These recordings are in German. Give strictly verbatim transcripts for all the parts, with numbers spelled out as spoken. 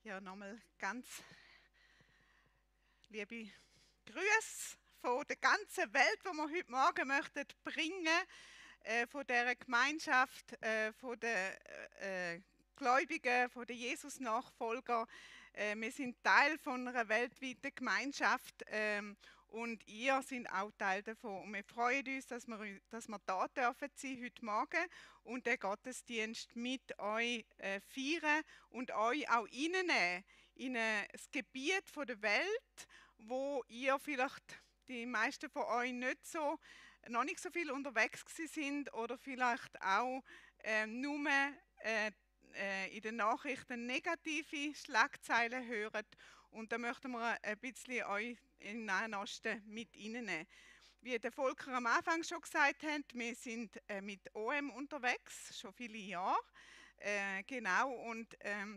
Ja, nochmal ganz liebe Grüße von der ganzen Welt, die wir heute Morgen möchten bringen, äh, von der Gemeinschaft, äh, von den äh, äh, Gläubigen, von den Jesus-Nachfolgern. Äh, wir sind Teil von einer weltweiten Gemeinschaft ähm, und ihr seid auch Teil davon. Und wir freuen uns, dass wir, dass wir da dürfen sein heute Morgen und den Gottesdienst mit euch äh, feiern und euch auch reinnehmen in ein Gebiet von der Welt, wo ihr vielleicht die meisten von euch nicht so, noch nicht so viel unterwegs gewesen sind oder vielleicht auch ähm, nur äh, äh, in den Nachrichten negative Schlagzeilen hören. Und da möchten wir ein bisschen euch in den Nahen Osten mit reinnehmen. Wie der Volker am Anfang schon gesagt hat, wir sind äh, mit O M unterwegs, schon viele Jahre. Äh, genau, und ähm,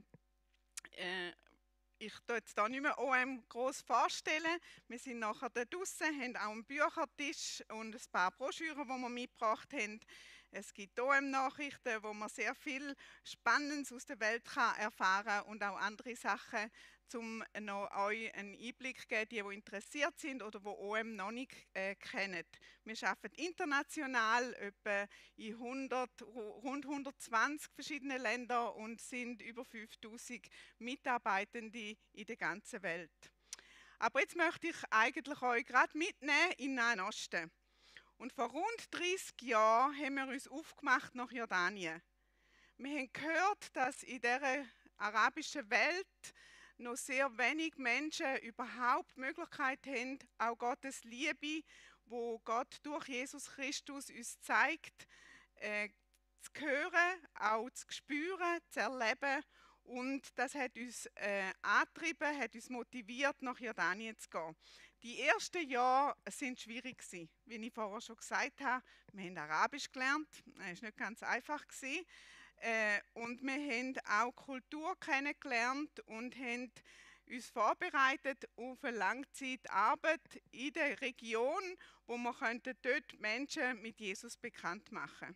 äh, ich tue jetzt hier nicht mehr O M gross vorstellen. Wir sind nachher da draussen, haben auch einen Büchertisch und ein paar Broschüren, die wir mitgebracht haben. Es gibt O M-Nachrichten, wo man sehr viel Spannendes aus der Welt kann erfahren kann und auch andere Sachen, um noch euch einen Einblick zu geben, die, die interessiert sind oder die O M noch nicht äh, kennen. Wir arbeiten international, etwa in hundert, rund hundertzwanzig verschiedenen Ländern und sind über fünftausend Mitarbeitende in der ganzen Welt. Aber jetzt möchte ich eigentlich euch gerade mitnehmen in den Nahen Osten. Und vor rund dreißig Jahren haben wir uns aufgemacht nach Jordanien. Wir haben gehört, dass in dieser arabischen Welt noch sehr wenig Menschen überhaupt die Möglichkeit haben, auch Gottes Liebe, wo Gott durch Jesus Christus uns zeigt, äh, zu hören, auch zu spüren, zu erleben. Und das hat uns äh, angetrieben, hat uns motiviert, nach Jordanien zu gehen. Die ersten Jahre sind schwierig gewesen, wie ich vorher schon gesagt habe. Wir haben Arabisch gelernt, das war nicht ganz einfach gewesen. Äh, und wir haben auch Kultur kennengelernt und haben uns vorbereitet auf eine Langzeitarbeit in der Region, wo wir könnten dort Menschen mit Jesus bekannt machen.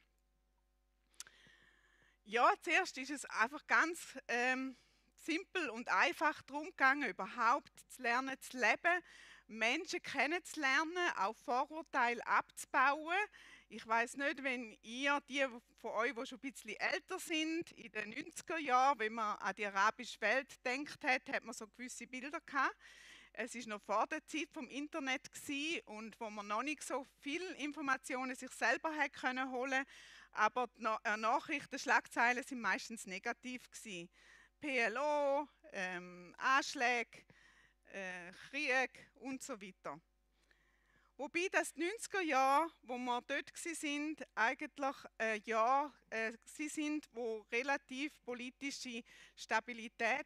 Ja, zuerst ist es einfach ganz ähm, simpel und einfach darum gegangen, überhaupt zu lernen, zu leben, Menschen kennenzulernen, auch Vorurteile abzubauen. Ich weiß nicht, wenn ihr, die von euch, die schon ein bisschen älter sind, in den neunziger Jahren, wenn man an die arabische Welt gedacht hat, hat man so gewisse Bilder gehabt. Es ist noch vor der Zeit vom Internet gewesen und wo man noch nicht so viele Informationen sich selber hat können holen, aber die Nachrichten, Schlagzeilen sind meistens negativ gewesen. P L O, ähm, Anschläge, äh, Krieg und so weiter. Wobei das die neunziger Jahre, wo wir dort sind, eigentlich ein Jahr äh, sind, wo relativ politische Stabilität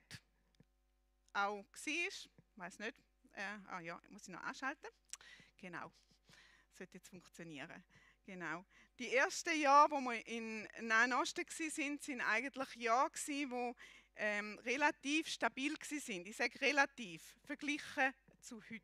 auch war. Ich weiß nicht. Äh, ah ja, muss ich noch anschalten? Genau. Das sollte jetzt funktionieren. Genau. Die ersten Jahre, wo wir in Nahen Osten waren, sind eigentlich Jahre, die ähm, relativ stabil waren. Ich sage relativ, verglichen zu heute.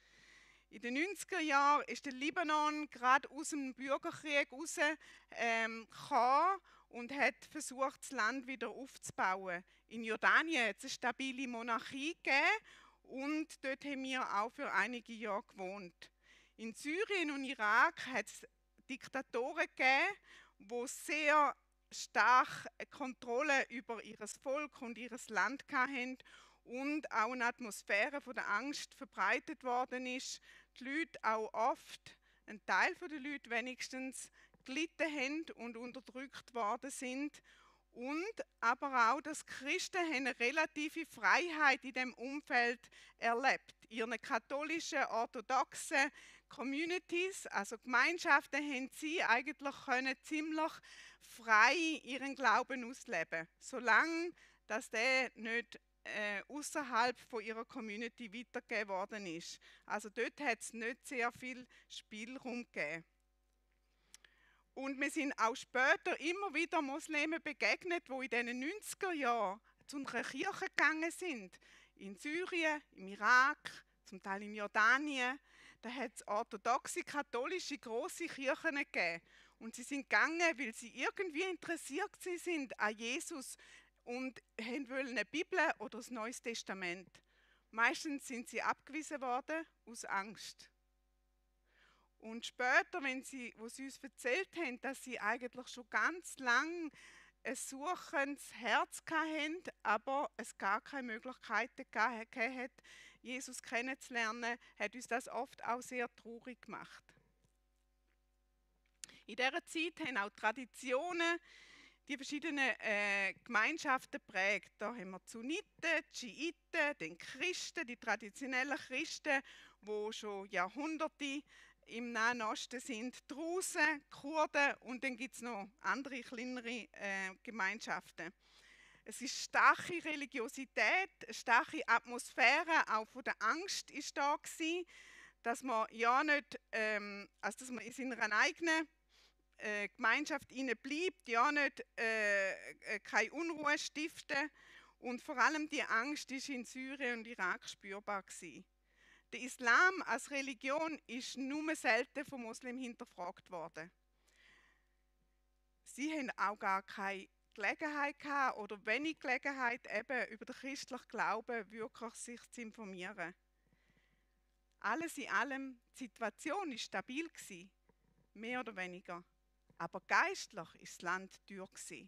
In den neunziger Jahren ist der Libanon gerade aus dem Bürgerkrieg raus ähm, gekommen und hat versucht, das Land wieder aufzubauen. In Jordanien hat es eine stabile Monarchie gegeben und dort haben wir auch für einige Jahre gewohnt. In Syrien und Irak hat es Diktatoren gegeben, die sehr stark Kontrolle über ihr Volk und ihr Land hatten und auch eine Atmosphäre von der Angst verbreitet worden ist. Die Leute auch oft, ein Teil der Leute wenigstens, gelitten haben und unterdrückt worden sind. Und aber auch, dass Christen eine relative Freiheit in dem Umfeld erlebt. In ihren katholischen, orthodoxen Communities, also Gemeinschaften, haben sie eigentlich können ziemlich frei ihren Glauben ausleben, solange dass der nicht äh, außerhalb von ihrer Community weitergegeben worden ist. Also dort hat es nicht sehr viel Spielraum gegeben. Und wir sind auch später immer wieder Muslimen begegnet, die in den neunziger Jahren zu einer Kirche gegangen sind. In Syrien, im Irak, zum Teil in Jordanien. Da hat es orthodoxe, katholische, grosse Kirchen gegeben. Und sie sind gegangen, weil sie irgendwie interessiert sind an Jesus und wollten eine Bibel oder das Neues Testament. Meistens sind sie abgewiesen worden aus Angst. Und später, wenn sie, wo sie uns erzählt haben, dass sie eigentlich schon ganz lang ein suchendes Herz hatten, aber es gar keine Möglichkeiten gegeben hat, Jesus kennenzulernen, hat uns das oft auch sehr traurig gemacht. In dieser Zeit haben auch Traditionen die verschiedenen äh, Gemeinschaften prägt. Da haben wir die Sunniten, die Schiiten, den Christen, die traditionellen Christen, die schon Jahrhunderte im Nahen Osten sind, Drusen, Kurden und dann gibt es noch andere kleinere äh, Gemeinschaften. Es ist starke Religiosität, eine starke Atmosphäre, auch von der Angst ist da gewesen, dass man ja nicht, ähm, also dass man in seiner eigenen äh, Gemeinschaft bleibt, ja nicht äh, äh, keine Unruhe stiften und vor allem die Angst ist in Syrien und Irak spürbar gewesen. Der Islam als Religion ist nur selten von Muslimen hinterfragt worden. Sie haben auch gar keine Gelegenheit gehabt oder wenig Gelegenheit, eben über den christlichen Glauben wirklich sich zu informieren. Alles in allem, die Situation war stabil gewesen, mehr oder weniger. Aber geistlich war das Land dürr gewesen.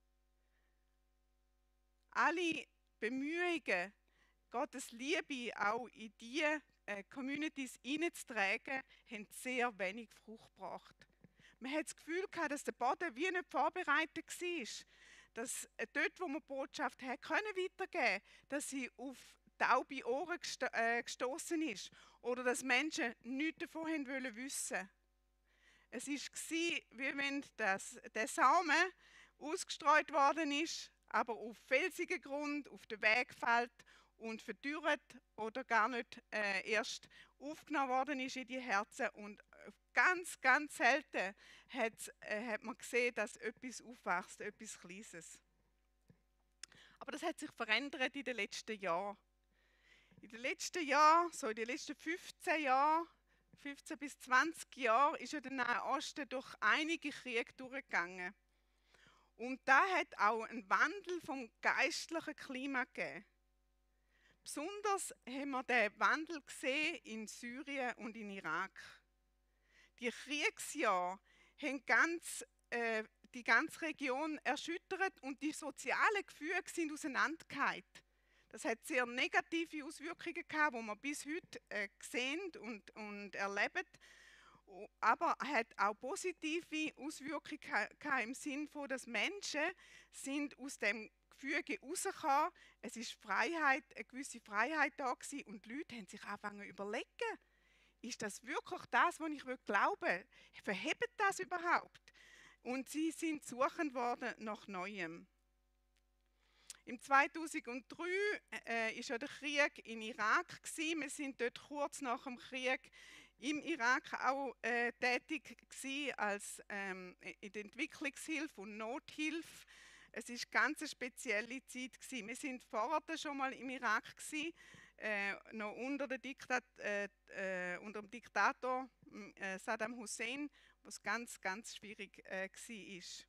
Alle Bemühungen, Gottes Liebe auch in diese äh, Communities hineinzutragen, haben sehr wenig Frucht gebracht. Man hat das Gefühl gehabt, dass der Boden wie nicht vorbereitet war. Dass äh, dort, wo man die Botschaft hat, können weitergeben, dass sie auf taube Ohren gesto äh, gestoßen ist. Oder dass Menschen nichts davon haben wollen wissen. Es war, wie wenn das, der Samen ausgestreut worden ist, aber auf felsigen Grund, auf den Weg fällt und verdürrt oder gar nicht äh, erst aufgenommen worden ist in die Herzen. Und ganz, ganz selten hat, äh, hat man gesehen, dass etwas aufwächst, etwas Kleines. Aber das hat sich verändert in den letzten Jahren. In den letzten Jahren, so in den letzten fünfzehn Jahren, fünfzehn bis zwanzig Jahre, ist ja der Nahe Osten durch einige Kriege durchgegangen. Und da hat auch einen Wandel vom geistlichen Klima gegeben. Besonders haben wir den Wandel gesehen in Syrien und in Irak. Die Kriegsjahre haben ganz, äh, die ganze Region erschüttert und die sozialen Gefüge sind auseinandergefallen. Das hat sehr negative Auswirkungen gehabt, die wir bis heute äh, sehen und, und erleben. Aber es hat auch positive Auswirkungen gehabt im Sinne von, dass Menschen sind aus dem Gefüge rausgekommen. Es ist Freiheit, eine gewisse Freiheit da gewesen und die Leute haben sich angefangen zu überlegen, ist das wirklich das, was ich glauben will? Verhebt das überhaupt? Und sie sind suchend worden nach Neuem. Im zweitausenddrei äh, ist ja der Krieg in Irak gewesen. Wir sind dort kurz nach dem Krieg im Irak auch äh, tätig gewesen als ähm, in der Entwicklungshilfe und Nothilfe. Es ist ganz eine spezielle Zeit gewesen. Wir sind vorher schon mal im Irak gewesen, äh, noch unter, der Diktat, äh, äh, unter dem Diktator äh, Saddam Hussein, was ganz, ganz schwierig äh, war.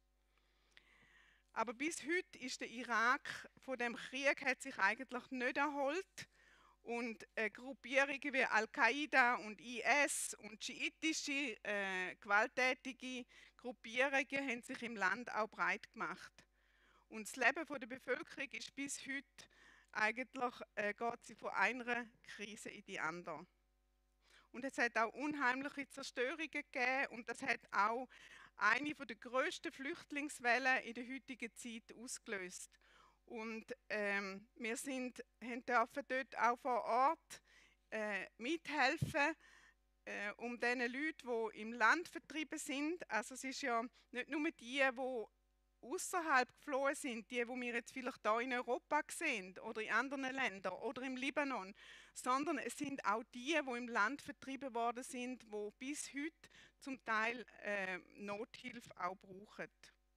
Aber bis heute ist der Irak von dem Krieg hat sich eigentlich nicht erholt und äh, Gruppierungen wie Al-Qaida und I S und schiitische äh, gewalttätige Gruppierungen haben sich im Land auch breit gemacht. Und das Leben von der Bevölkerung ist bis heute eigentlich äh, geht sie von einer Krise in die andere. Und es hat auch unheimliche Zerstörungen gegeben und das hat auch eine der grössten Flüchtlingswellen in der heutigen Zeit ausgelöst. Und ähm, wir sind, haben dürfen dort auch vor Ort äh, mithelfen, äh, um den Leuten, die im Land vertrieben sind. Also es ist ja nicht nur die, die außerhalb geflohen sind, die, die wir jetzt vielleicht hier in Europa sehen oder in anderen Ländern oder im Libanon, sondern es sind auch die, die im Land vertrieben worden sind, die bis heute zum Teil äh, Nothilfe auch brauchen.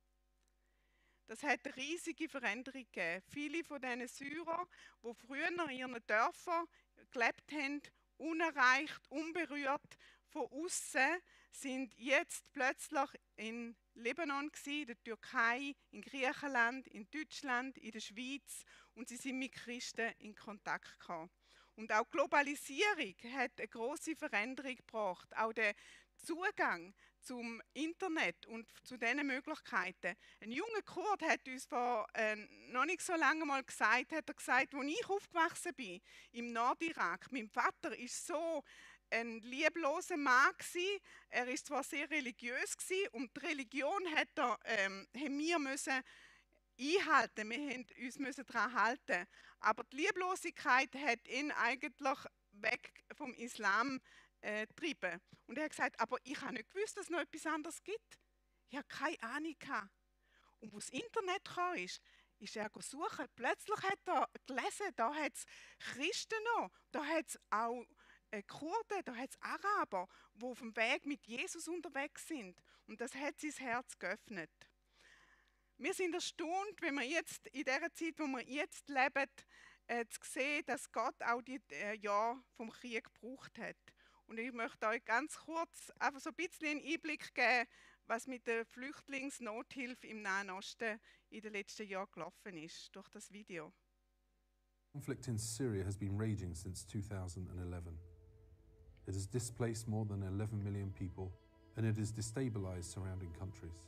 Das hat eine riesige Veränderung gegeben. Viele von diesen Syrern, die früher in ihren Dörfern gelebt haben, unerreicht, unberührt von außen sind jetzt plötzlich in Libanon gsi, in der Türkei, in Griechenland, in Deutschland, in der Schweiz und sie sind mit Christen in Kontakt gekommen. Und auch die Globalisierung hat eine große Veränderung gebracht. Auch der Zugang zum Internet und zu diesen Möglichkeiten. Ein junger Kurd hat uns vor äh, noch nicht so lange mal gesagt, hat er gesagt, als ich aufgewachsen bin im Nordirak, mein Vater ist so ein liebloser Mann gsi. Er ist zwar sehr religiös gsi und die Religion hat er, ähm, haben wir müssen einhalten, wir haben uns müssen daran halten. Aber die Lieblosigkeit hat ihn eigentlich weg vom Islam äh, getrieben. Und er hat gesagt, aber ich habe nicht gewusst, dass es noch etwas anderes gibt. Ich habe keine Ahnung gehabt. Und als das Internet kam, ist, ist er suchen. Plötzlich hat er gelesen, da hat es Christen noch, da hat es auch äh, Kurden, da hat es Araber, die auf dem Weg mit Jesus unterwegs sind. Und das hat sein Herz geöffnet. Wir sind erstaunt, wenn wir jetzt in der Zeit, wo wir jetzt leben, äh, zu sehen, dass Gott auch die äh, Jahre vom Krieg gebraucht hat. Und ich möchte euch ganz kurz einfach so ein bisschen einen Einblick geben, was mit der Flüchtlingsnothilfe im Nahen Osten in den letzten Jahren gelaufen ist, durch das Video. Conflict in Syria has been raging since two thousand eleven. It has displaced more than eleven million people and it has destabilized surrounding countries.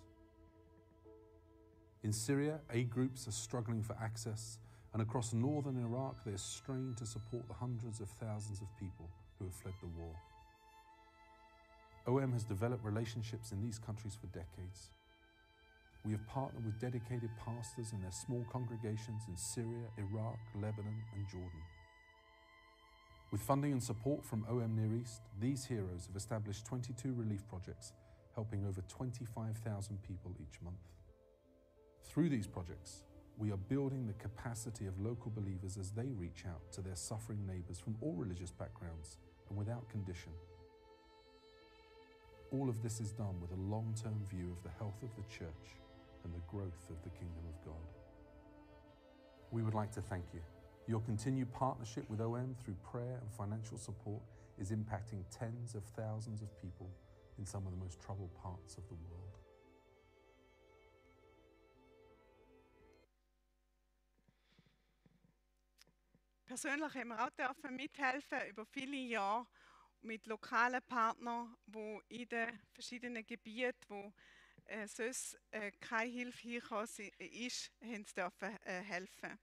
In Syria, aid groups are struggling for access, and across northern Iraq they are strained to support the hundreds of thousands of people who have fled the war. O M has developed relationships in these countries for decades. We have partnered with dedicated pastors in their small congregations in Syria, Iraq, Lebanon and Jordan. With funding and support from O M Near East, these heroes have established twenty-two relief projects, helping over twenty-five thousand people each month. Through these projects, we are building the capacity of local believers as they reach out to their suffering neighbours from all religious backgrounds and without condition. All of this is done with a long-term view of the health of the church and the growth of the kingdom of God. We would like to thank you. Your continued partnership with O M through prayer and financial support is impacting tens of thousands of people in some of the most troubled parts of the world. Persönlich haben wir auch dürfen mithelfen über viele Jahre mit lokalen Partnern, die in den verschiedenen Gebieten, wo äh, sonst äh, keine Hilfe hingekommen ist, haben sie dürfen äh, helfen.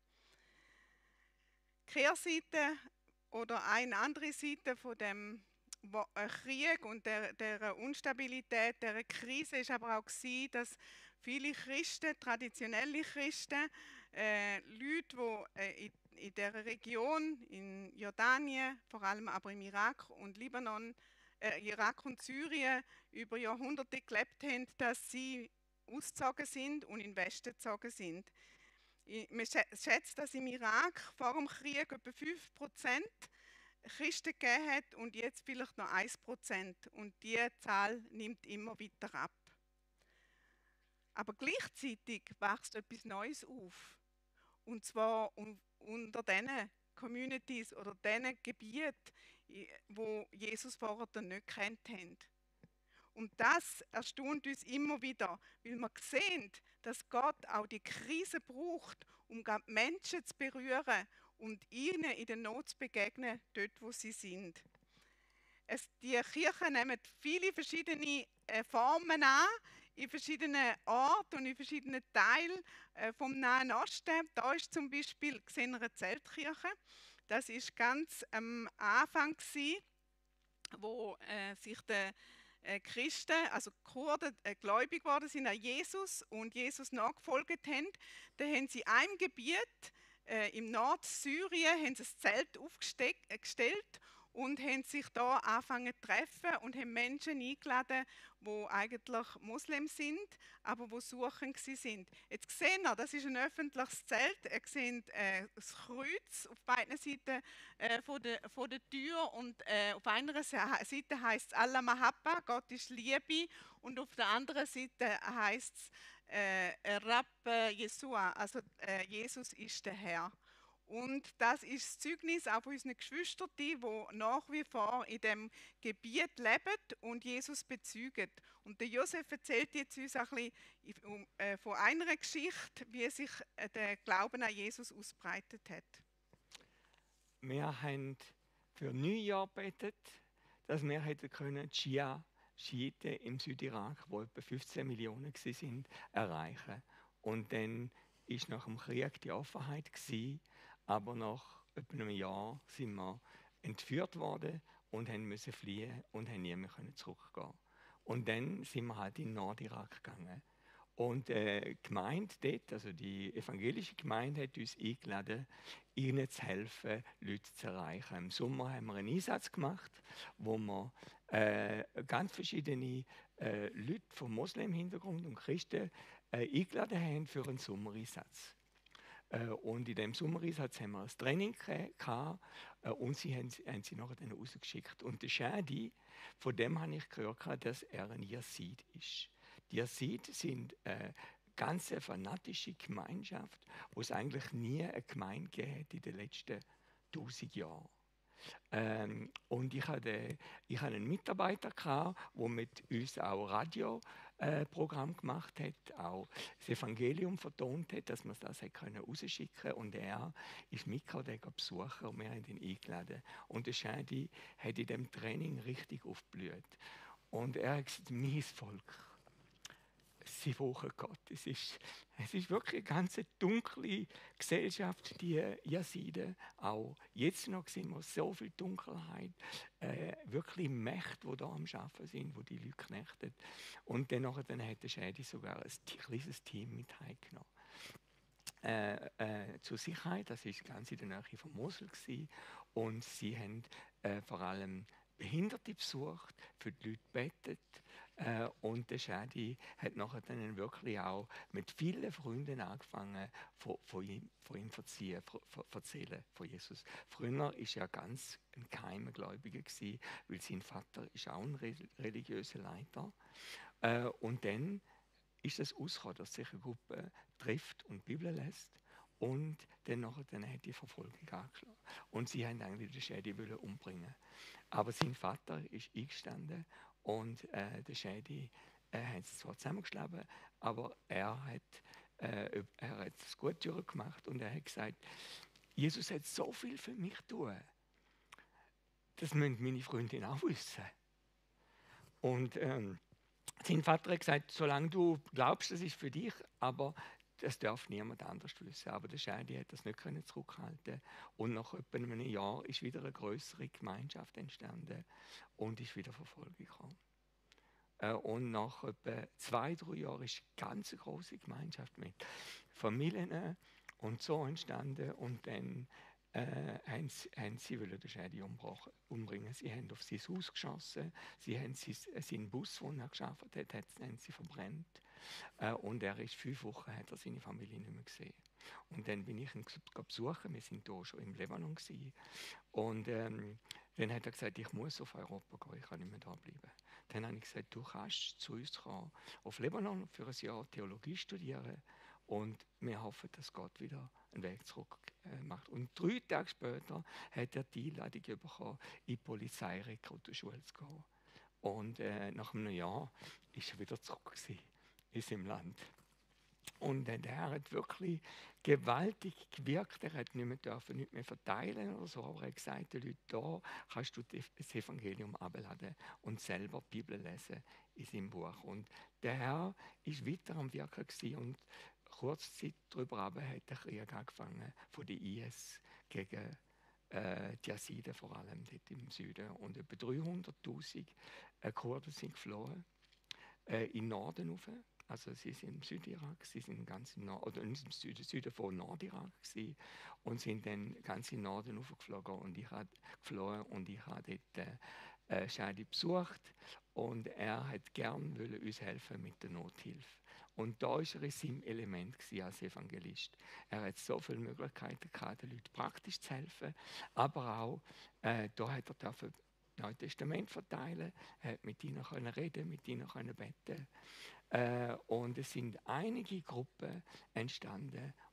Die Kehrseite oder eine andere Seite von dem Krieg und der, der Unstabilität, der Krise ist aber auch gewesen, dass viele Christen, traditionelle Christen, äh, Leute, die äh, in in der Region, in Jordanien, vor allem aber im Irak und Libanon, äh, Irak und Syrien über Jahrhunderte gelebt haben, dass sie ausgezogen sind und in den Westen gezogen sind. Man schätzt, dass im Irak vor dem Krieg etwa fünf Prozent Christen gegeben hat und jetzt vielleicht noch ein Prozent. Und diese Zahl nimmt immer weiter ab. Aber gleichzeitig wächst etwas Neues auf. Und zwar um unter diesen Communities oder diesen Gebieten, wo Jesus vorher nicht gekannt haben. Und das erstaunt uns immer wieder, weil wir sehen, dass Gott auch die Krise braucht, um Menschen zu berühren und ihnen in der Not zu begegnen, dort wo sie sind. Es, die Kirchen nehmen viele verschiedene äh, Formen an, in verschiedenen Orten und in verschiedenen Teilen äh, vom Nahen Osten. Da ist zum Beispiel eine Zeltkirche. Das ist ganz am Anfang gewesen, wo äh, sich die äh, Christen, also die Kurden, äh, gläubig geworden sind an Jesus und Jesus nachgefolgt haben. Da haben sie in einem Gebiet äh, im Nordsyrien haben sie ein Zelt aufgestellt und haben sich da angefangen zu treffen und haben Menschen eingeladen, die eigentlich Muslims sind, aber die suchend sind. Jetzt sehen wir, das ist ein öffentliches Zelt. Ihr seht äh, das Kreuz auf beiden Seiten äh, von, der, von der Tür und äh, auf einer Seite heißt es Allah Mahabba, Gott ist Liebe, und auf der anderen Seite heißt es äh, Rab Yeshua, also äh, Jesus ist der Herr. Und das ist das Zeugnis auch von unseren Geschwistern, die nach wie vor in dem Gebiet leben und Jesus bezeugen. Und der Josef erzählt jetzt uns ein bisschen von einer Geschichte, wie sich der Glauben an Jesus ausbreitet hat. Wir haben für Neujahr gebetet, dass wir hätten können Schia Schiiten im Südirak, wo etwa fünfzehn Millionen waren, erreichen. Und dann war nach dem Krieg die Offenheit gewesen, aber nach etwa einem Jahr sind wir entführt worden und mussten fliehen und haben nie mehr zurückgehen. Und dann sind wir halt in Nordirak gegangen. Und äh, die Gemeinde dort, also die evangelische Gemeinde, hat uns eingeladen, ihnen zu helfen, Leute zu erreichen. Im Sommer haben wir einen Einsatz gemacht, wo wir äh, ganz verschiedene äh, Leute vom Moslem-Hintergrund und Christen äh, eingeladen haben für einen Sommereinsatz. Äh, und in diesem Sommereinsatz haben wir ein Training gehabt äh, und sie haben, haben sie nachher dann rausgeschickt. Und der Shadi, von dem habe ich gehört, dass er ein Yazid ist. Die Yazid sind eine ganz fanatische Gemeinschaft, wo es eigentlich nie eine Gemeinde gegeben hat in den letzten tausend Jahren. Ähm, und ich hatte, ich hatte einen Mitarbeiter, der mit uns auch Radioprogramm äh, gemacht hat, auch das Evangelium vertont hat, dass man das rausschicken konnte. Und er ist mitgekommen, den besuchen und wir haben ihn eingeladen. Und der Shadi hat in diesem Training richtig aufgeblüht. Und er hat gesagt, mein Volk, sie brauchen Gott. Es ist, es ist wirklich eine ganz dunkle Gesellschaft, die Yaziden. Auch jetzt noch sehen wir so viel Dunkelheit, äh, wirklich Mächte, die da am Arbeiten sind, wo die Leute knechtet. Und dann, dann hat der Schädi sogar ein kleines Team mit heimgenommen. Äh, äh, zur Sicherheit, das war ganz in der Nähe von Mosel gewesen. Und sie haben äh, vor allem Behinderte besucht, für die Leute gebetet. Äh, und der Shadi hat nachher dann wirklich auch mit vielen Freunden angefangen, von, von ihm, von ihm verziehen, von, von, erzählen von Jesus. Früher war er ganz ein geheimer Gläubiger gewesen, weil sein Vater ist auch ein religiöser Leiter. Äh, und dann ist es ausgekommen, dass sich eine Gruppe trifft und die Bibel liest. Und dann, nachher, dann hat die Verfolgung angeschlagen. Und sie haben eigentlich den Shadi umbringen. Aber sein Vater ist eingestanden und äh, der Shadi äh, hat es zwar zusammengeschlagen, aber er hat, äh, er hat es gut durchgemacht und er hat gesagt, Jesus hat so viel für mich getan. Das müssen meine Freundin auch wissen. Und ähm, sein Vater hat gesagt, solange du glaubst, das ist für dich, aber das darf niemand anders wissen. Aber der Shadi hat das nicht können zurückhalten. Und nach etwa einem Jahr ist wieder eine größere Gemeinschaft entstanden und ist wieder Verfolgung gekommen. Und nach etwa zwei, drei Jahren ist eine ganz große Gemeinschaft mit Familien und so entstanden. Und dann äh, haben sie, haben sie den Shadi umbringen. Sie haben auf sein Haus geschossen, sie haben seinen Bus, den er geschafft hat, haben sie verbrannt. Äh, und er ist fünf Wochen, hat er seine Familie nicht mehr gesehen. Und dann bin ich ihn besuchen, wir sind hier schon im Libanon gewesen. Und ähm, dann hat er gesagt, ich muss auf Europa gehen, ich kann nicht mehr da bleiben. Dann habe ich gesagt, du kannst zu uns kommen, auf Libanon für ein Jahr Theologie studieren und wir hoffen, dass Gott wieder einen Weg zurück äh, macht. Und drei Tage später hat er die Einladung bekommen, in die Polizeirekrutenschule zu gehen. Und äh, nach einem Jahr ist er wieder zurück gewesen in seinem Land. Und der Herr hat wirklich gewaltig gewirkt. Er hat nicht mehr dürfen, nicht mehr verteilen oder so, aber er hat gesagt, den Leuten, da kannst du das Evangelium abladen und selber die Bibel lesen in seinem Buch. Und der Herr ist weiter am Wirken gewesen und kurze Zeit darüber hat der Krieg angefangen von der I S gegen äh, die Yaziden, vor allem dort im Süden. Und etwa dreihunderttausend äh, Kurden sind geflohen äh, in den Norden rauf. Also sie sind im Südirak, sie sind ganz im Nord oder im Süden, Süden von Nordirak gewesen, und sind dann ganz im Norden hochgeflogen und ich habe geflogen und ich habe dort äh, Shadi besucht und er hat gern wollen uns helfen mit der Nothilfe. Und da war er in seinem Element als Evangelist. Er hat so viele Möglichkeiten gehabt, den Leuten praktisch zu helfen, aber auch äh, da hat er dürfen Neue Testament verteilen, er hat mit ihnen können reden, mit ihnen können beten. Äh, und es sind einige Gruppen entstanden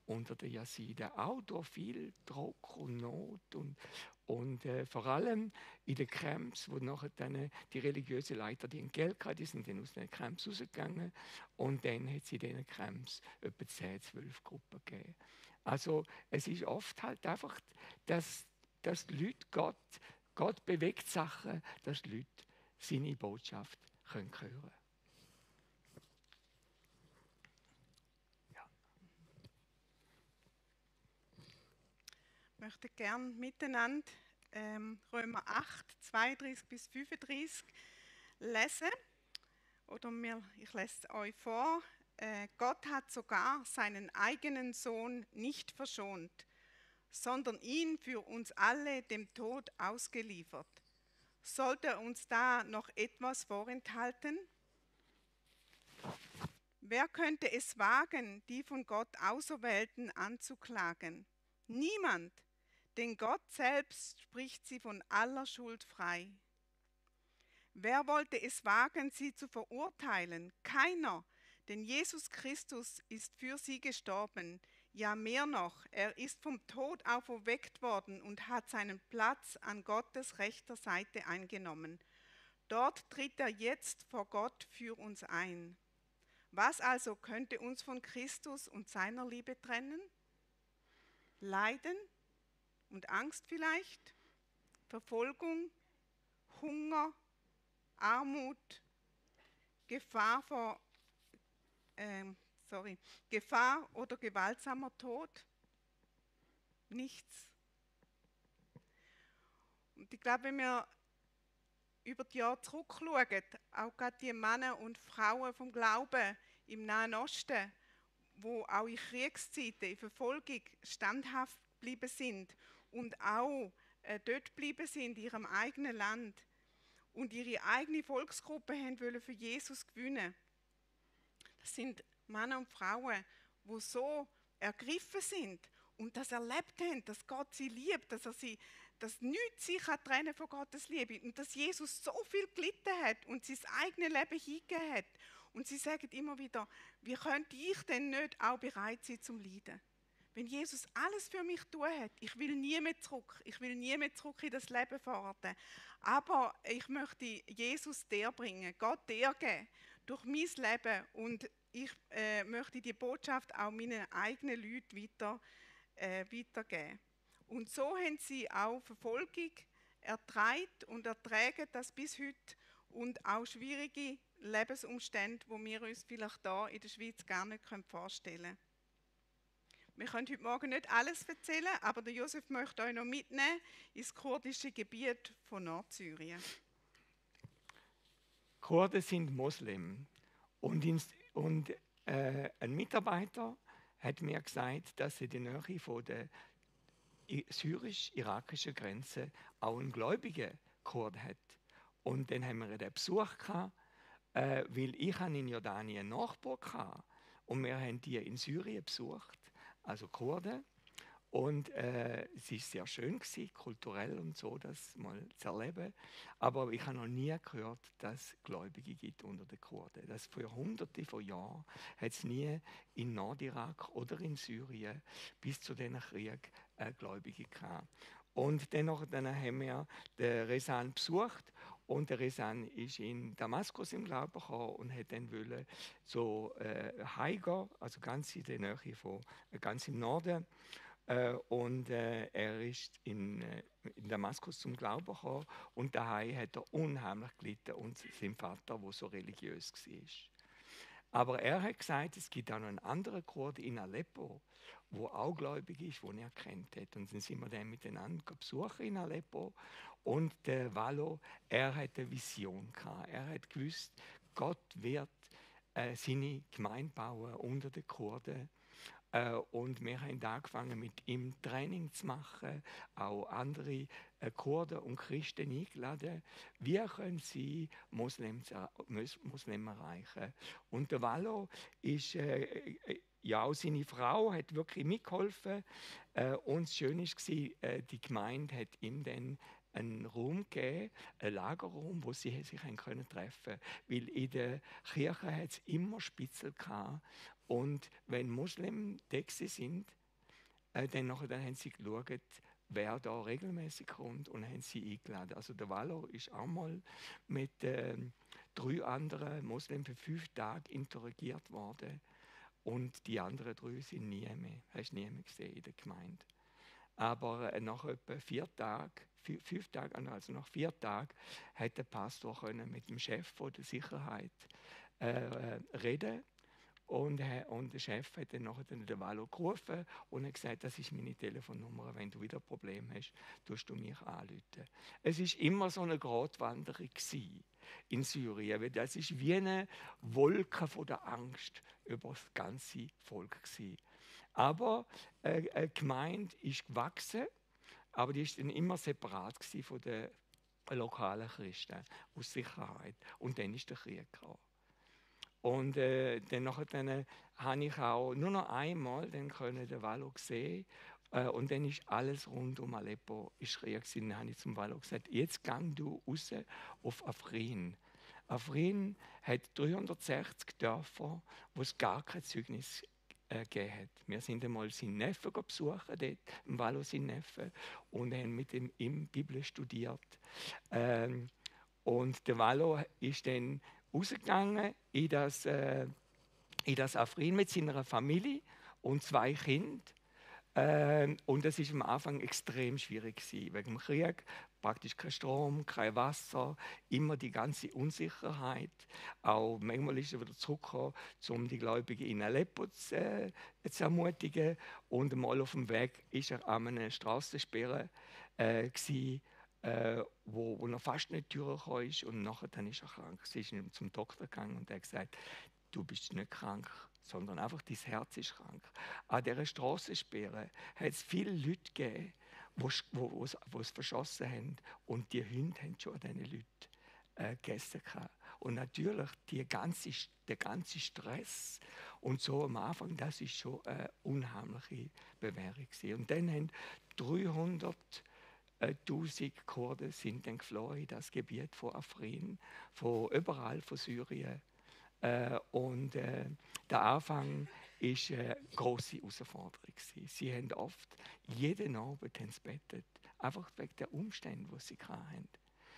unter den Jesiden, auch durch viel Druck und Not und, und äh, vor allem in den Camps, wo nachher dann die religiösen Leiter, die ein Geld hatten, die sind dann aus den Camps rausgegangen und dann hat es in diesen Camps etwa zehn, zwölf Gruppen gegeben. Also es ist oft halt einfach, dass, dass die Leute Gott, Gott bewegt Sachen, dass die Leute seine Botschaft können hören. Ja. Ich möchte gerne miteinander ähm, Römer acht, zweiunddreißig bis fünfunddreißig lesen. Oder mir, ich lese es euch vor. Äh, Gott hat sogar seinen eigenen Sohn nicht verschont, sondern ihn für uns alle dem Tod ausgeliefert. Sollte uns da noch etwas vorenthalten? Wer könnte es wagen, die von Gott Auserwählten anzuklagen? Niemand, denn Gott selbst spricht sie von aller Schuld frei. Wer wollte es wagen, sie zu verurteilen? Keiner, denn Jesus Christus ist für sie gestorben. Ja, mehr noch, er ist vom Tod auferweckt worden und hat seinen Platz an Gottes rechter Seite eingenommen. Dort tritt er jetzt vor Gott für uns ein. Was also könnte uns von Christus und seiner Liebe trennen? Leiden und Angst vielleicht? Verfolgung, Hunger, Armut, Gefahr vor, ähm, sorry, Gefahr oder gewaltsamer Tod? Nichts. Und ich glaube, wenn wir über die Jahre zurückschauen, auch gerade die Männer und Frauen vom Glauben im Nahen Osten, wo auch in Kriegszeiten, in Verfolgung standhaft geblieben sind und auch äh, dort geblieben sind, in ihrem eigenen Land und ihre eigene Volksgruppe haben wollen für Jesus gewinnen. Das sind Männer und Frauen, die so ergriffen sind und das erlebt haben, dass Gott sie liebt, dass er sie, dass nichts sie kann trennen von Gottes Liebe und dass Jesus so viel gelitten hat und sein eigenes Leben hingegeben hat. Und sie sagen immer wieder, wie könnte ich denn nicht auch bereit sein zum Leiden? Wenn Jesus alles für mich tun hat, ich will nie mehr zurück, ich will nie mehr zurück in das Leben verorten. Aber ich möchte Jesus dir bringen, Gott dir geben, durch mein Leben. Und ich äh, möchte die Botschaft auch meinen eigenen Leuten weiter, äh, weitergeben. Und so haben sie auch Verfolgung ertragen und ertragen das bis heute und auch schwierige Lebensumstände, die wir uns vielleicht hier in der Schweiz gar nicht vorstellen können. Wir können heute Morgen nicht alles erzählen, aber der Josef möchte euch noch mitnehmen ins kurdische Gebiet von Nordsyrien. Kurden sind Moslem und, ins, und äh, ein Mitarbeiter hat mir gesagt, dass in der Nähe von der syrisch-irakischen Grenze auch einen gläubigen Kurd hat. Und dann haben wir den Besuch gehabt, äh, weil ich in Jordanien einen Nachbar hatte und wir haben die in Syrien besucht, also Kurden. Und äh, es war sehr schön gewesen, kulturell und so, das mal zu erleben. Aber ich habe noch nie gehört, dass es Gläubige gibt unter den Kurden. Das für hunderte von Jahren hat es nie in Nordirak oder in Syrien bis zu diesen Krieg äh, Gläubige gehabt. Und dennoch dann haben wir den Rezan besucht und der Rezan ist in Damaskus im Glauben gekommen und hat dann wollen so äh, heimgehen, also ganz in der Nähe von, äh, ganz im Norden. Uh, und uh, er ist in, uh, in Damaskus zum Glauben gekommen und daheim hat er unheimlich gelitten und sein Vater, der so religiös war. Aber er hat gesagt, es gibt auch noch einen anderen Kurd in Aleppo, der auch gläubig ist, den er kennt hat. Und dann sind wir dann miteinander besuchen in Aleppo. Und der Wallo, er hat eine Vision gehabt. Er hat gewusst, Gott wird uh, seine Gemeinde bauen unter den Kurden. Und wir haben angefangen, mit ihm Training zu machen, auch andere Kurden und Christen eingeladen. Wie können sie Muslims, Muslim erreichen? Und der Wallo ist, äh, ja, auch seine Frau hat wirklich mitgeholfen. Äh, und das Schöne war, äh, die Gemeinde hat ihm dann einen Raum gegeben, einen Lagerraum, wo sie sich treffen können. Weil in der Kirche hat es immer Spitzel gehabt. Und wenn Muslim da sind, Äh, dann, nachher, dann haben sie geschaut, wer da regelmäßig kommt und haben sie eingeladen. Also der Valo ist auch mal mit ähm, drei anderen Moslems für fünf Tage interagiert worden und die anderen drei sind nie mehr, hast nie mehr gesehen in der Gemeinde. Aber äh, nach etwa vier Tagen, fünf, fünf Tagen, also nach vier Tagen, hat der Pastor können mit dem Chef von der Sicherheit äh, äh, reden. Und, äh, und der Chef hat dann nachher den Valo gerufen und hat gesagt, das ist meine Telefonnummer, wenn du wieder ein Problem hast, tust du mich anrufen. Es war immer so eine Gratwanderung in Syrien, weil das ist wie eine Wolke von der Angst über das ganze Volk gewesen. Aber äh, eine Gemeinde ist gewachsen, aber die ist dann immer separat von den lokalen Christen, aus Sicherheit. Und dann ist der Krieg gekommen. Und äh, dann, nachher, dann habe ich auch nur noch einmal dann können den Valo sehen. Äh, und dann ist alles rund um Aleppo ist Krieg gewesen. Dann habe ich zum Valo gesagt, jetzt gang du raus auf Afrin. Afrin hat dreihundertsechzig Dörfer, wo es gar kein Zeugnis äh, gegeben hat. Wir sind einmal seinen Neffen besuchen, dort, im Valo seinen Neffen, und haben mit ihm in Bibel studiert. Ähm, und der Valo ist dann rausgegangen in das, äh, in das Afrin mit seiner Familie und zwei Kindern. Ähm, und das war am Anfang extrem schwierig gewesen, wegen dem Krieg. Praktisch kein Strom, kein Wasser, immer die ganze Unsicherheit. Auch manchmal ist er wieder zurückgekommen, um die Gläubigen in Aleppo zu, äh, zu ermutigen. Und mal auf dem Weg ist er an einer Strassensperre äh, gewesen, äh, wo, wo er fast nicht durchgekommen ist. Und nachher dann ist er krank. Sie ist zum Doktor gegangen und er hat gesagt, du bist nicht krank, sondern einfach dein Herz ist krank. An dieser Strassensperre hat es viele Leute gegeben, die es verschossen haben. Und die Hunde haben schon an diesen Leuten äh, gegessen. Und natürlich die ganze, der ganze Stress und so am Anfang, das ist schon eine unheimliche Bewährung gewesen. Und dann haben dreihunderttausend Kurden sind dann geflohen in das Gebiet von Afrin, von überall von Syrien. Äh, und äh, der Anfang ist eine grosse Herausforderung gewesen. Sie haben oft jeden Abend bettet, einfach wegen der Umstände, die sie hatten.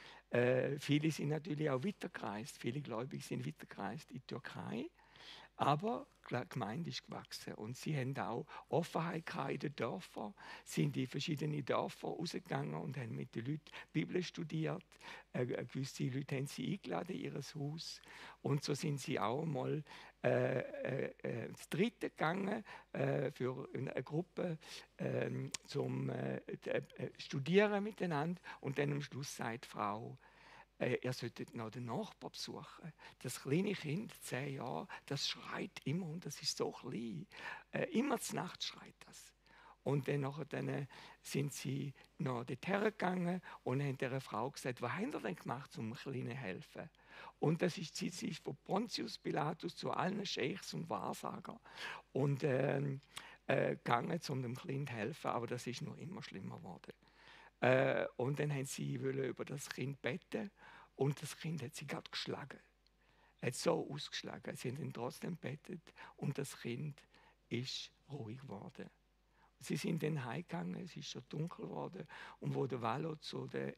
Äh, viele sind natürlich auch weitergereist, viele Gläubige sind weitergereist in die Türkei, aber die Gemeinde ist gewachsen und sie haben auch Offenheit in den Dörfern, sind in verschiedene Dörfer rausgegangen und haben mit den Leuten Bibel studiert. Äh, gewisse Leute haben sie eingeladen in ihr Haus und so sind sie auch mal äh, äh, äh, das Dritte gegangen äh, für eine Gruppe äh, zum äh, äh, Studieren miteinander und dann am Schluss sagt die Frau, ihr solltet noch den Nachbarn besuchen. Das kleine Kind, zehn Jahre, das schreit immer und das ist so klein. Äh, immer zur Nacht schreit das. Und dann, nachher, dann sind sie noch dorthin gegangen und haben der Frau gesagt, was habt ihr denn gemacht, um dem Kleinen zu helfen? Und das ist, sie ist von Pontius Pilatus zu allen Scheichs und Wahrsagern und ähm, äh, gegangen, um dem Kind zu helfen, aber das ist noch immer schlimmer geworden. Äh, und dann haben sie wollen über das Kind beten und das Kind hat sie gerade geschlagen. Hat so ausgeschlagen. Sie haben ihn trotzdem betet und das Kind ist ruhig geworden. Sie sind dann heimgegangen, es ist schon dunkel geworden und wo der Valo zu der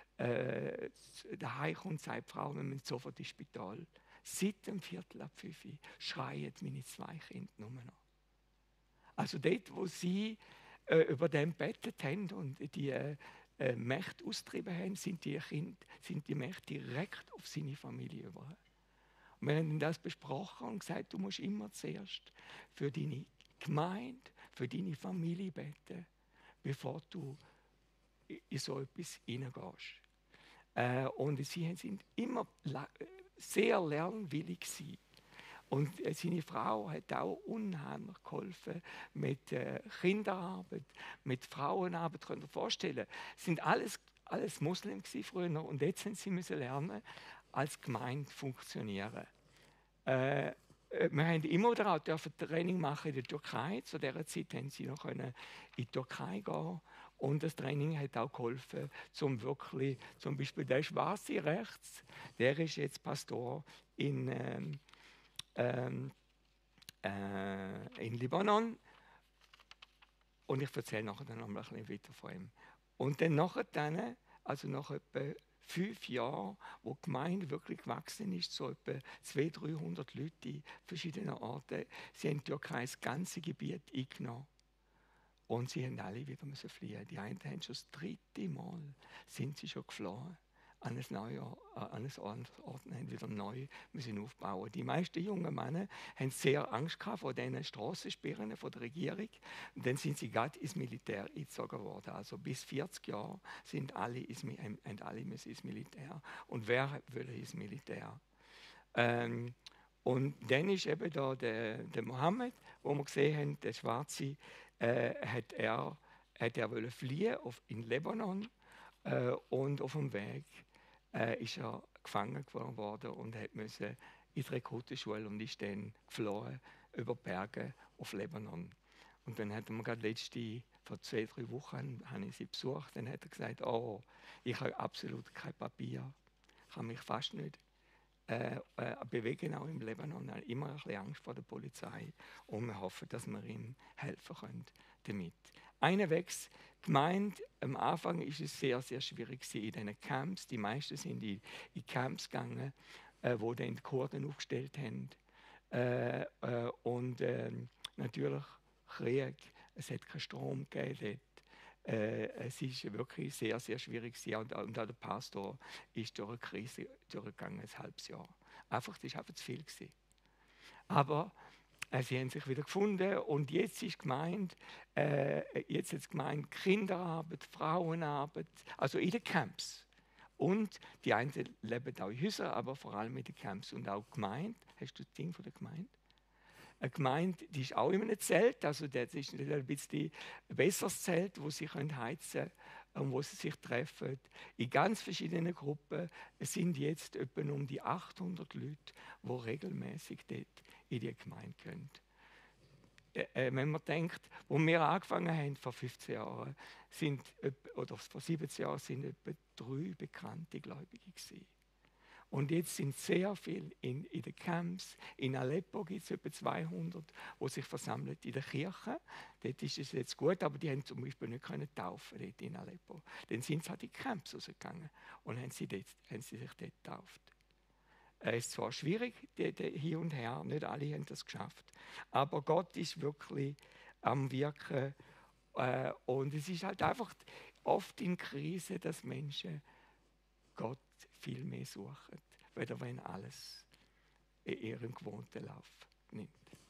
äh, daheim kommt, sagt die Frau, wir müssen sofort ins Spital. Seit dem Viertel ab fünf schreien meine zwei Kinder nur noch. Also dort, wo sie äh, über dem bettet haben und die äh, äh, Mächte austrieben haben, sind die Kinder, sind die Mächte direkt auf seine Familie über. Und wir haben das besprochen und gesagt, du musst immer zuerst für deine Gemeinde, für deine Familie beten, bevor du in so etwas hineingehst. Äh, und sie sind immer sehr lernwillig gewesen. Und seine Frau hat auch unheimlich geholfen mit äh, Kinderarbeit, mit Frauenarbeit. Könnt ihr euch vorstellen, es sind alles, alles Muslim früher und jetzt haben sie müssen lernen, als Gemeinde funktionieren. Äh, wir haben immer wieder auch dürfen Training machen in der Türkei. Zu dieser Zeit haben sie noch können in die Türkei gehen. Und das Training hat auch geholfen, zum wirklich, zum Beispiel der Schwarze rechts, der ist jetzt Pastor in ähm, ähm, äh, in Libanon. Und ich erzähle nachher dann noch mal ein bisschen weiter von ihm. Und dann nachher, dann, also nach etwa fünf Jahren, wo die Gemeinde wirklich gewachsen ist, so etwa zweihundert, dreihundert Leute in verschiedenen Orten, sie haben die Türkei das ganze Gebiet eingenommen. Und sie haben alle wieder müssen fliehen. Die einen haben schon das dritte Mal sind sie schon geflohen. An ein neues an ein Ort haben wieder neu müssen aufbauen. Die meisten jungen Männer haben sehr Angst gehabt vor diesen Strassensperren von der Regierung. Und dann sind sie gerade ins Militär eingezogen worden. Also bis vierzig Jahre sind alle ins, haben alle müssen ins Militär. Und wer will ins Militär? Ähm, und dann ist eben da der, der Mohammed, wo wir gesehen haben, der Schwarze, äh, hat er, hat er wollen fliehen auf, in Libanon äh, und auf dem Weg äh, ist er gefangen worden und hat müssen in die Rekrutenschule und ist dann geflohen über die Berge auf Libanon. Und dann hat er mir gerade letzte, vor zwei, drei Wochen, habe ich sie besucht, dann hat er gesagt, oh, ich habe absolut kein Papier, ich kann mich fast nicht Äh, äh, bewegen, auch im Libanon, immer ein bisschen Angst vor der Polizei und wir hoffen, dass wir ihm helfen können damit. Einerwegs, gemeint, am Anfang ist es sehr, sehr schwierig in diesen Camps. Die meisten sind in, in Camps gegangen, äh, wo dann die Kurden aufgestellt haben. Äh, äh, und äh, natürlich Krieg, es hat keinen Strom gegeben. Äh, es ist wirklich sehr, sehr schwierig gewesen. Und, und auch der Pastor ist durch eine Krise durchgegangen, ein halbes Jahr. Einfach, das war einfach zu viel gewesen. Aber äh, sie haben sich wieder gefunden und jetzt ist gemeint, äh, jetzt ist gemeint Kinderarbeit, Frauenarbeit, also in den Camps. Und die einen leben auch in Häusern, aber vor allem in den Camps. Und auch gemeint, hast du das Ding von der Gemeinde? Eine Gemeinde, die ist auch in einem Zelt, also das ist ein bisschen ein besseres Zelt, wo sie heizen können und wo sie sich treffen. In ganz verschiedenen Gruppen. Es sind jetzt etwa um die achthundert Leute, die regelmäßig dort in die Gemeinde gehen. Äh, wenn man denkt, wo wir angefangen haben vor fünfzehn Jahren, sind, oder vor siebzehn Jahren, sind etwa drei bekannte Gläubige gewesen. Und jetzt sind sehr viele in, in den Camps. In Aleppo gibt es etwa zweihundert, die sich versammeln in der Kirche. Dort ist es jetzt gut, aber die haben zum Beispiel nicht können taufen dort in Aleppo. Dann sind sie halt in die Camps rausgegangen und haben, sie dort, haben sie sich dort getauft. Es ist zwar schwierig, die, die, hier und her, nicht alle haben das geschafft. Aber Gott ist wirklich am Wirken. Äh, und es ist halt einfach oft in Krise, dass Menschen Gott viel mehr suchen, weder wenn alles in ihrem gewohnten Lauf nimmt.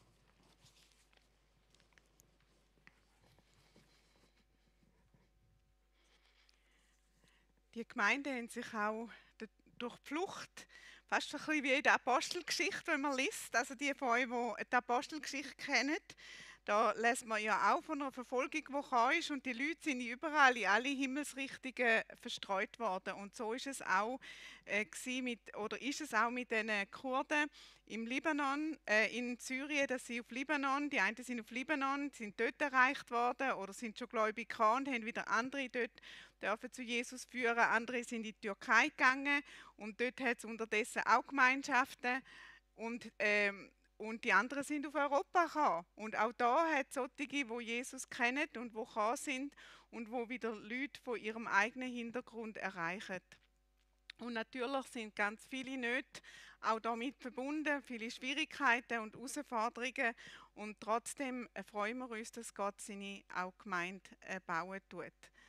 Die Gemeinden haben sich auch durch die Flucht, fast ein bisschen wie in der Apostelgeschichte, wenn man liest, also die von euch, die die Apostelgeschichte kennen, da lässt man ja auch von einer Verfolgung, die kam ist, und die Leute sind überall in alle Himmelsrichtungen verstreut worden. Und so ist es auch äh, mit, oder ist es auch mit den Kurden im Libanon, äh, in Syrien, dass sie auf Libanon, die einen sind auf Libanon, sind dort erreicht worden oder sind schon gläubig gekommen und haben wieder andere dort dürfen zu Jesus führen. Andere sind in die Türkei gegangen und dort hat es unterdessen auch Gemeinschaften und ähm, Und die anderen sind auf Europa gekommen. Und auch da hat es solche, die Jesus kennen und die gekommen sind und wo wieder Leute von ihrem eigenen Hintergrund erreichen. Und natürlich sind ganz viele Nöte auch damit verbunden, viele Schwierigkeiten und Herausforderungen. Und trotzdem freuen wir uns, dass Gott seine auch Gemeinde bauen tut.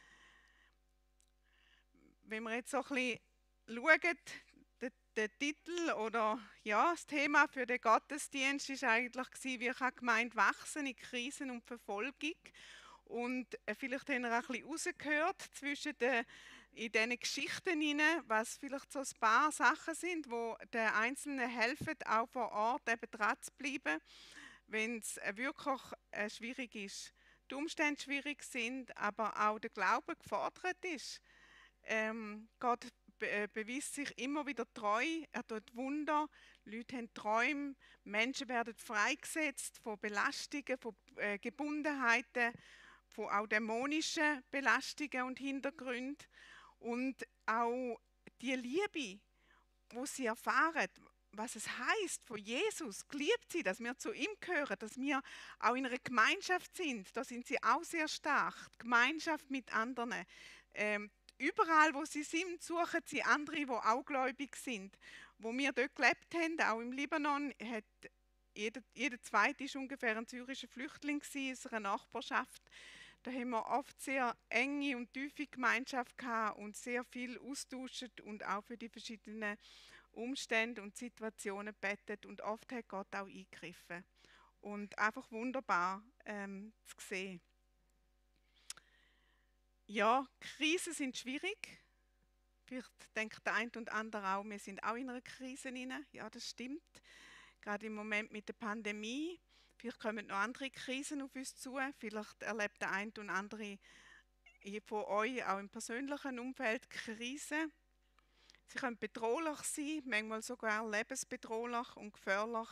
Wenn wir jetzt so ein bisschen schauen, der Titel oder ja, das Thema für den Gottesdienst war eigentlich, wie kann die Gemeinde wachsen in Krisen und Verfolgung. Und vielleicht haben wir auch ein bisschen rausgehört zwischen den, in diesen Geschichten hinein, was vielleicht so ein paar Sachen sind, wo den Einzelnen helfen, auch vor Ort eben dran zu bleiben, wenn es wirklich äh, schwierig ist. Die Umstände schwierig sind, aber auch der Glaube gefordert ist. Ähm, Gott Be beweist sich immer wieder treu, er tut Wunder, Leute haben Träume, Menschen werden freigesetzt von Belastungen, von äh, Gebundenheiten, von auch dämonischen Belastungen und Hintergründen. Und auch die Liebe, die sie erfahren, was es heißt, von Jesus geliebt zu sein, dass wir zu ihm gehören, dass wir auch in einer Gemeinschaft sind. Da sind sie auch sehr stark. Die Gemeinschaft mit anderen. Ähm, überall, wo sie sind, suchen sie andere, die auch gläubig sind. Wo wir dort gelebt haben, auch im Libanon, hat jeder, jeder Zweite ist ungefähr ein syrischer Flüchtling in unserer Nachbarschaft. Da haben wir oft sehr enge und tiefe Gemeinschaft gehabt und sehr viel austauscht und auch für die verschiedenen Umstände und Situationen bettet. Und oft hat Gott auch eingegriffen. Und einfach wunderbar ähm, zu sehen. Ja, Krisen sind schwierig. Vielleicht denkt der eine und andere auch, wir sind auch in einer Krise rein. Ja, das stimmt. Gerade im Moment mit der Pandemie. Vielleicht kommen noch andere Krisen auf uns zu. Vielleicht erlebt der eine und andere von euch auch im persönlichen Umfeld Krisen. Sie können bedrohlich sein, manchmal sogar lebensbedrohlich und gefährlich.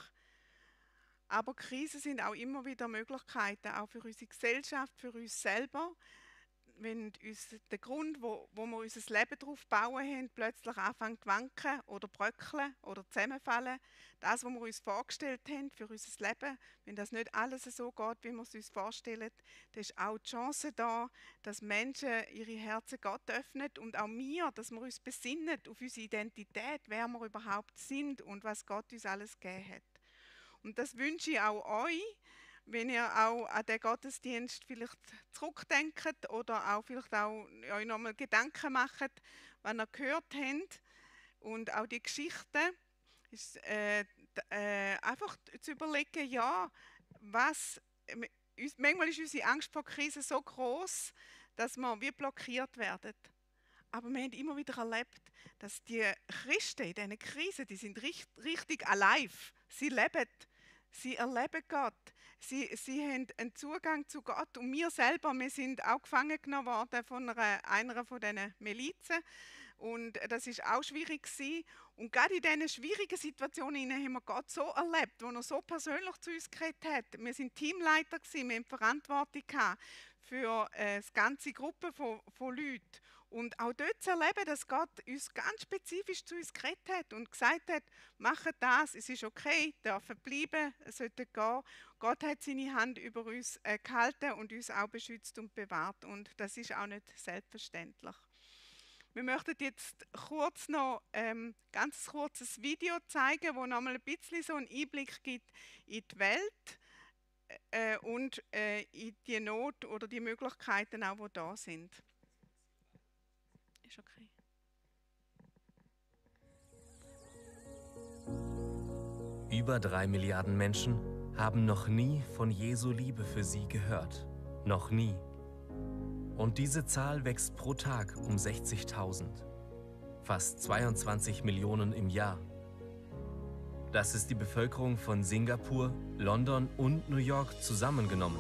Aber Krisen sind auch immer wieder Möglichkeiten, auch für unsere Gesellschaft, für uns selber. Wenn uns der Grund, wo, wo wir unser Leben darauf bauen haben, plötzlich anfängt zu wanken oder bröckeln oder zusammenfallen, das, was wir uns vorgestellt haben für unser Leben, wenn das nicht alles so geht, wie wir es uns vorstellen, dann ist auch die Chance da, dass Menschen ihre Herzen Gott öffnen und auch wir, dass wir uns besinnen auf unsere Identität, wer wir überhaupt sind und was Gott uns alles gegeben hat. Und das wünsche ich auch euch, wenn ihr auch an den Gottesdienst vielleicht zurückdenkt oder auch vielleicht auch euch nochmal Gedanken macht, was ihr gehört habt. Und auch die Geschichte ist äh, äh, einfach zu überlegen, ja, was, manchmal ist unsere Angst vor Krisen so groß, dass wir wie blockiert werden. Aber wir haben immer wieder erlebt, dass die Christen in diesen Krisen, die sind richtig, richtig alive. Sie leben, sie erleben Gott. Sie, sie haben einen Zugang zu Gott und wir selber, wir sind auch gefangen genommen worden von einer, einer von diesen Milizen und das ist auch schwierig gewesen. Und gerade in diesen schwierigen Situationen haben wir Gott so erlebt, wo er so persönlich zu uns geredet hat. Wir sind Teamleiter gewesen, wir haben Verantwortung gehabt für äh, eine ganze Gruppe von, von Leuten. Und auch dort zu erleben, dass Gott uns ganz spezifisch zu uns geredet hat und gesagt hat, macht das, es ist okay, dürfen bleiben, es sollte gehen. Gott hat seine Hand über uns äh, gehalten und uns auch beschützt und bewahrt. Und das ist auch nicht selbstverständlich. Wir möchten jetzt kurz noch ähm, ganz kurzes Video zeigen, wo nochmal ein bisschen so einen Einblick gibt in die Welt äh, und äh, in die Not oder die Möglichkeiten auch, die da sind. Ist okay. Über drei Milliarden Menschen haben noch nie von Jesu Liebe für sie gehört. Noch nie. Und diese Zahl wächst pro Tag um sechzigtausend. Fast zweiundzwanzig Millionen im Jahr. Das ist die Bevölkerung von Singapur, London und New York zusammengenommen.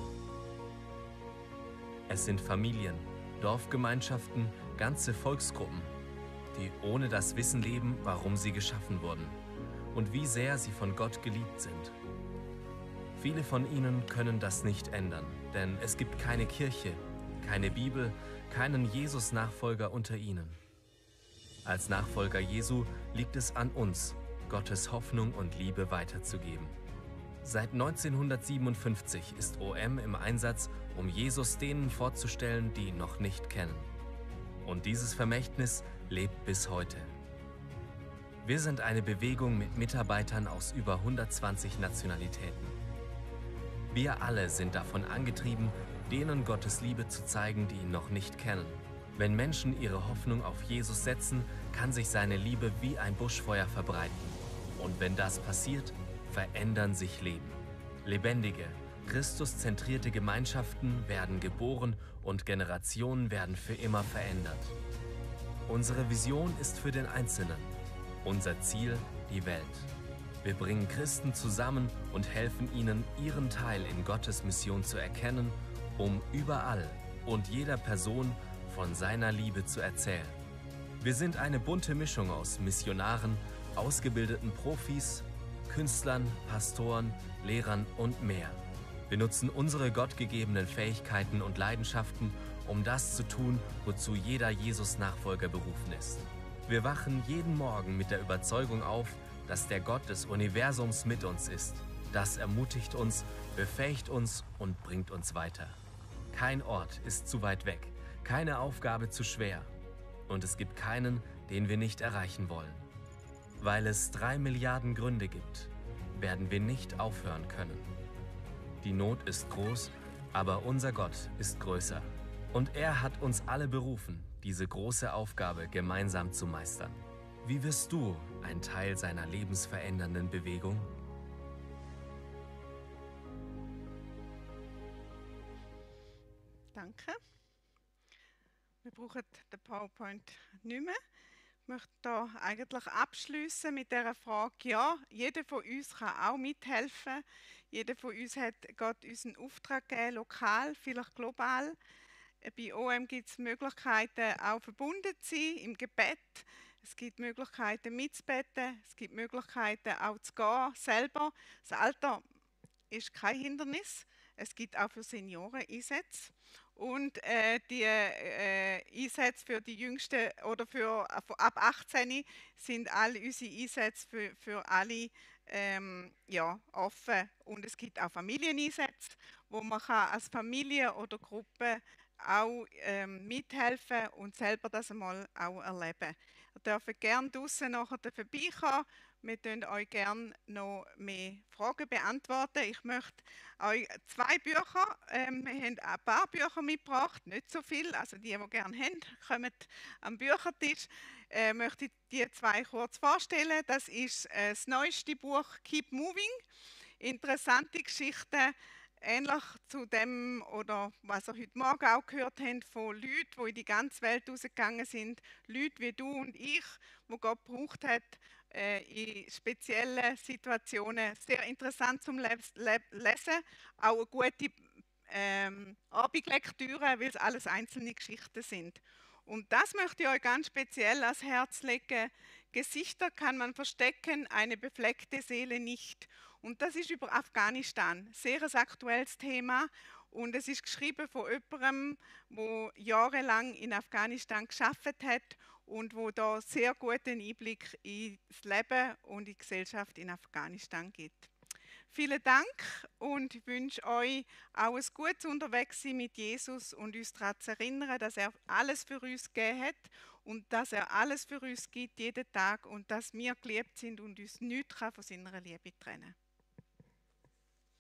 Es sind Familien, Dorfgemeinschaften, ganze Volksgruppen, die ohne das Wissen leben, warum sie geschaffen wurden und wie sehr sie von Gott geliebt sind. Viele von ihnen können das nicht ändern, denn es gibt keine Kirche, keine Bibel, keinen Jesus-Nachfolger unter ihnen. Als Nachfolger Jesu liegt es an uns, Gottes Hoffnung und Liebe weiterzugeben. Seit neunzehnhundertsiebenundfünfzig ist O M im Einsatz, um Jesus denen vorzustellen, die ihn noch nicht kennen. Und dieses Vermächtnis lebt bis heute. Wir sind eine Bewegung mit Mitarbeitern aus über hundertzwanzig Nationalitäten. Wir alle sind davon angetrieben, denen Gottes Liebe zu zeigen, die ihn noch nicht kennen. Wenn Menschen ihre Hoffnung auf Jesus setzen, kann sich seine Liebe wie ein Buschfeuer verbreiten. Und wenn das passiert, verändern sich Leben. Lebendige, Christuszentrierte Gemeinschaften werden geboren und Generationen werden für immer verändert. Unsere Vision ist für den Einzelnen, unser Ziel die Welt. Wir bringen Christen zusammen und helfen ihnen, ihren Teil in Gottes Mission zu erkennen, um überall und jeder Person von seiner Liebe zu erzählen. Wir sind eine bunte Mischung aus Missionaren, ausgebildeten Profis, Künstlern, Pastoren, Lehrern und mehr. Wir nutzen unsere gottgegebenen Fähigkeiten und Leidenschaften, um das zu tun, wozu jeder Jesus-Nachfolger berufen ist. Wir wachen jeden Morgen mit der Überzeugung auf, dass der Gott des Universums mit uns ist. Das ermutigt uns, befähigt uns und bringt uns weiter. Kein Ort ist zu weit weg, keine Aufgabe zu schwer. Und es gibt keinen, den wir nicht erreichen wollen. Weil es drei Milliarden Gründe gibt, werden wir nicht aufhören können. Die Not ist groß, aber unser Gott ist größer. Und er hat uns alle berufen, diese große Aufgabe gemeinsam zu meistern. Wie wirst du ein Teil seiner lebensverändernden Bewegung? Danke. Wir brauchen den PowerPoint nicht mehr. Ich möchte da eigentlich abschließen mit der Frage, ja, jeder von uns kann auch mithelfen. Jeder von uns hat Gott unseren Auftrag gegeben, lokal, vielleicht global. Bei O M gibt es Möglichkeiten, auch verbunden zu sein im Gebet. Es gibt Möglichkeiten mitzubeten, es gibt Möglichkeiten auch zu gehen, selber. Das Alter ist kein Hindernis. Es gibt auch für Senioren Einsätze. Und äh, die äh, Einsätze für die Jüngsten oder für ab achtzehn sind alle unsere Einsätze für, für alle ähm, ja, offen. Und es gibt auch Familieneinsätze, wo man kann als Familie oder Gruppe auch ähm, mithelfen und selber das einmal auch erleben. Ihr dürft gerne draußen nachher vorbeikommen. Wir können euch gerne noch mehr Fragen beantworten. Ich möchte euch zwei Bücher, ähm, wir haben ein paar Bücher mitgebracht, nicht so viel, also die, die gerne haben, kommen am Büchertisch. Äh, möchte ich die zwei kurz vorstellen. Das ist äh, das neueste Buch Keep Moving. Interessante Geschichten, ähnlich zu dem, oder was ihr heute Morgen auch gehört habt, von Leuten, die in die ganze Welt rausgegangen sind. Leute wie du und ich, die Gott gebraucht hat, äh, in speziellen Situationen. Sehr interessant zum Le Le Lesen. Auch eine gute ähm, Abendlektüre, weil es alles einzelne Geschichten sind. Und das möchte ich euch ganz speziell ans Herz legen. Gesichter kann man verstecken, eine befleckte Seele nicht. Und das ist über Afghanistan, sehr ein aktuelles Thema. Und es ist geschrieben von jemandem, der jahrelang in Afghanistan gearbeitet hat und wo da sehr guten Einblick in das Leben und in die Gesellschaft in Afghanistan gibt. Vielen Dank und ich wünsche euch auch ein gutes Unterwegssein mit Jesus und uns daran zu erinnern, dass er alles für uns gegeben hat und dass er alles für uns gibt jeden Tag und dass wir geliebt sind und uns nichts von seiner Liebe trennen kann.